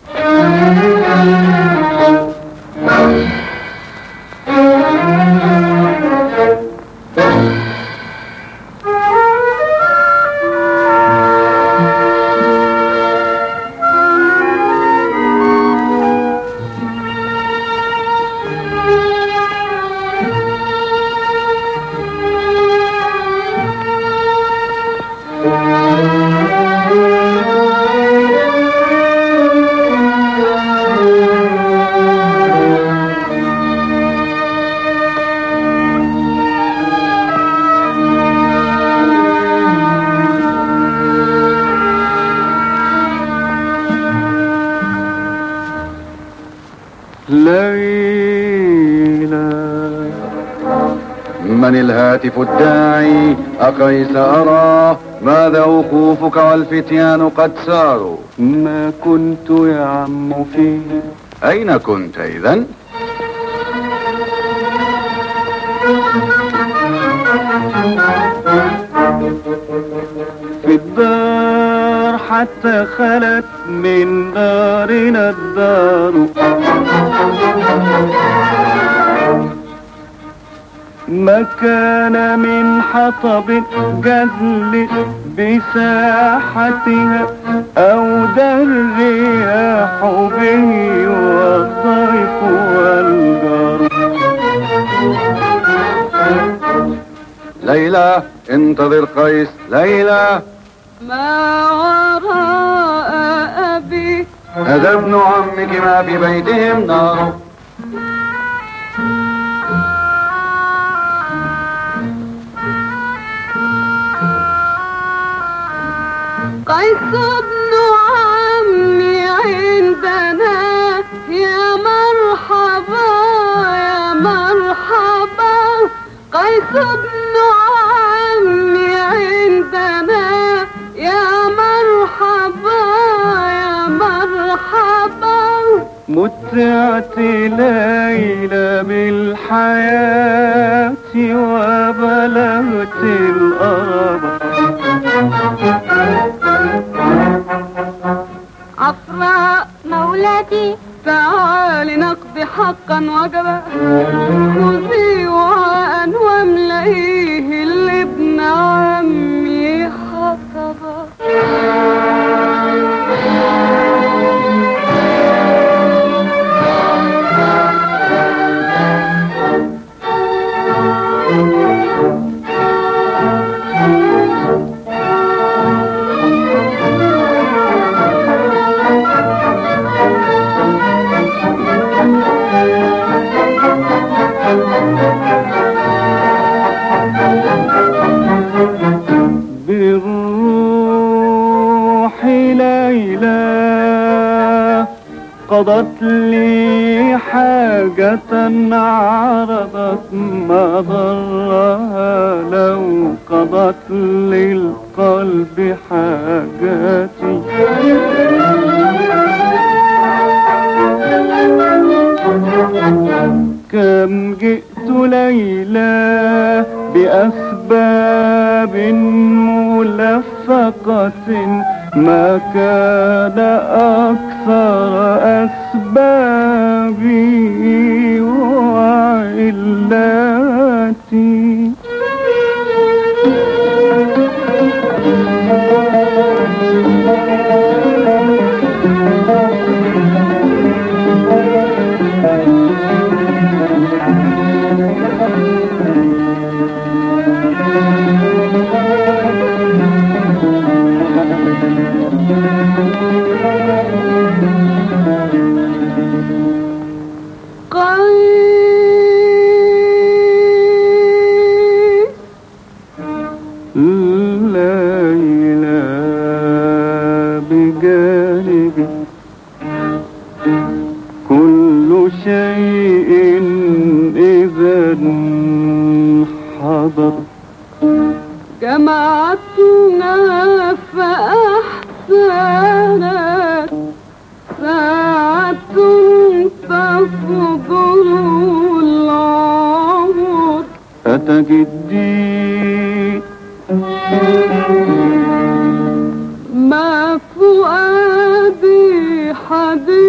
من الهاتف الداعي؟ أقيس أراه، ماذا وقوفك والفتيان قد ساروا؟ ما كنت يا عم فيه. أين كنت إذن؟ في الدار حتى خلت من دارنا الدار، ما كان من حطب جذل بساحتها أو الرياح به والضيف والجار. ليلى انتظر قيس. ليلى، ما وراء أبي؟ هذا ابن عمك، ما في بيتهم نار. قيس ابن عمي عندنا، يا مرحبا يا مرحبا. قيس ابن عمي عندنا، يا مرحبا يا مرحبا. متعت ليلى بالحياة وبلغت الأرض. عفراء مولاتي، تعالي نقضي حقا وجبا. خذي وعاء واملئيه لابن عمي حطبا. بالروح ليلى قضت لي حاجة عرضت ما ضرها لو قضت للقلب حاجاتي. كم جئت ليلى بأسباب ملفقة، ما كان أكثر أسبابي وعلاتي. ليلى بجانبي كل شيء إذا حضر. جمعتنا فأحسنت ساعة تفضل العمر. أتجدي ما فؤادي حديث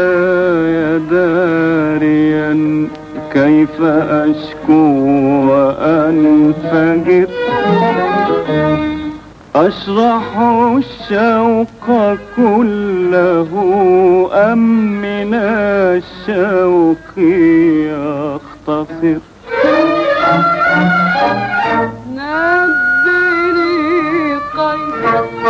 مولاي داريا كيف أشكو وأنفجر أشرح الشوق كله أم من الشوق يختصر نبني قيس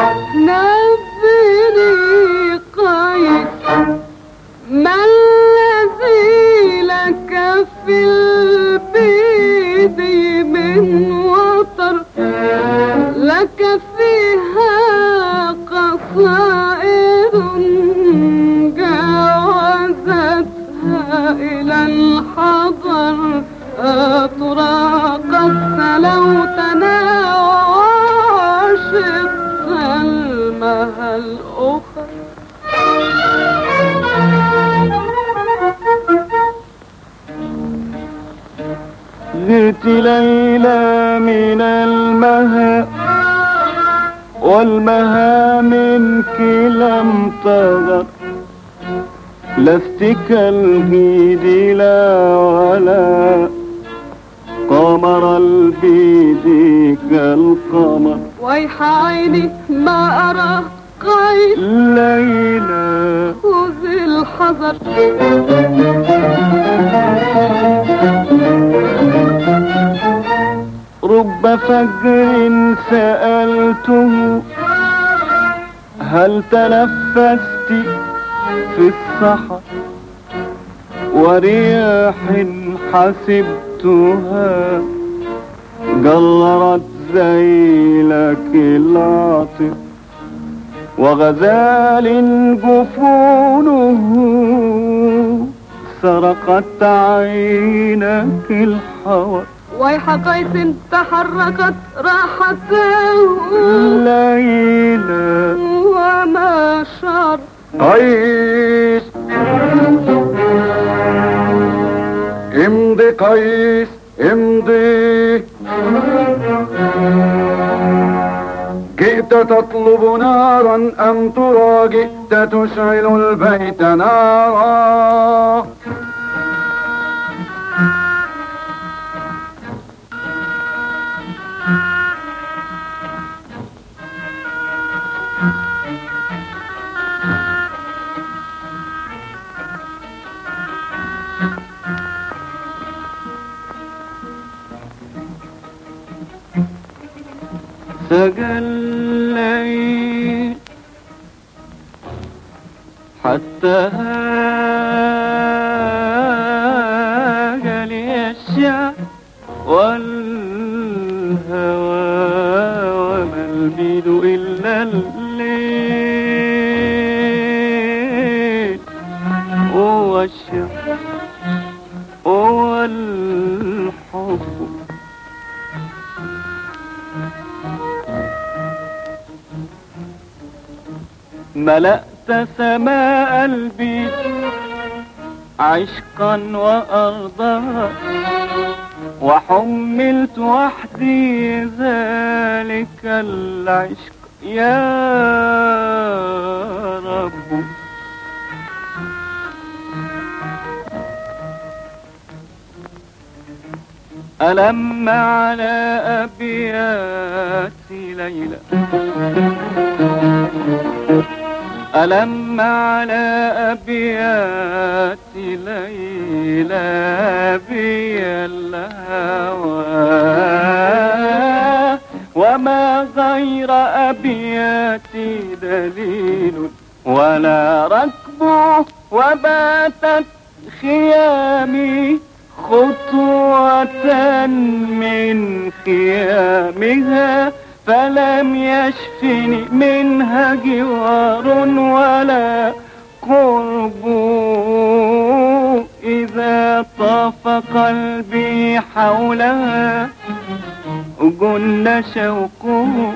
نبني قيس ما الذي لك في البيد من وطر لك فيها قصائد جاوزتها إلى الحضر أطراق السلوتنا وعشقت المها الأخر زرت ليلى من المها والمها منك لم تغر لست كالبيد لا ولا قمر البيد كالقمر ويح عيني ما أرى قيس ليلى خذ الحذر رب فجر سألته هل تنفست في السحر ورياح حسبتها جرت ذيلك العاطف وغزال جفونه سرقت عينك الحور ويح قيس تحركت راحته ليلى وما شر قيس امضي قيس امضي جئت تطلب نارا أم ترى جئت تشعل البيت نارا سجى الليل حتى هاج لي الشعر والهوى وما البيد إلا الليل والشعر والحب ملأت سماء البيت عشقا وأرضها وحملت وحدي ذلك العشق يا رب ألم على أبيات ليلى ألم على أبيات ليلى بي الهوى وما غير أبياتي دليل ولا ركب وباتت خيامي خطوة من خيامها فلم يشفني منها جوار ولا قرب إذا طاف قلبي حولها جن شوقه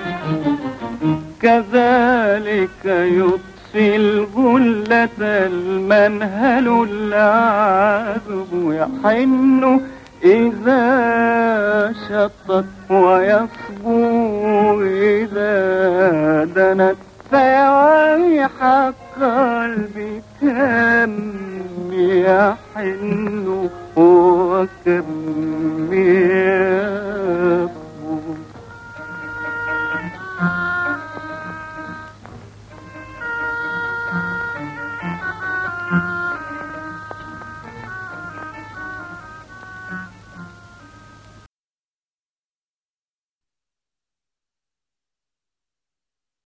كذلك يطفي الغلة المنهل العذب يحن إذا شطت ويصبو إذا دنت فيا ويح قلبي كم يحن وكم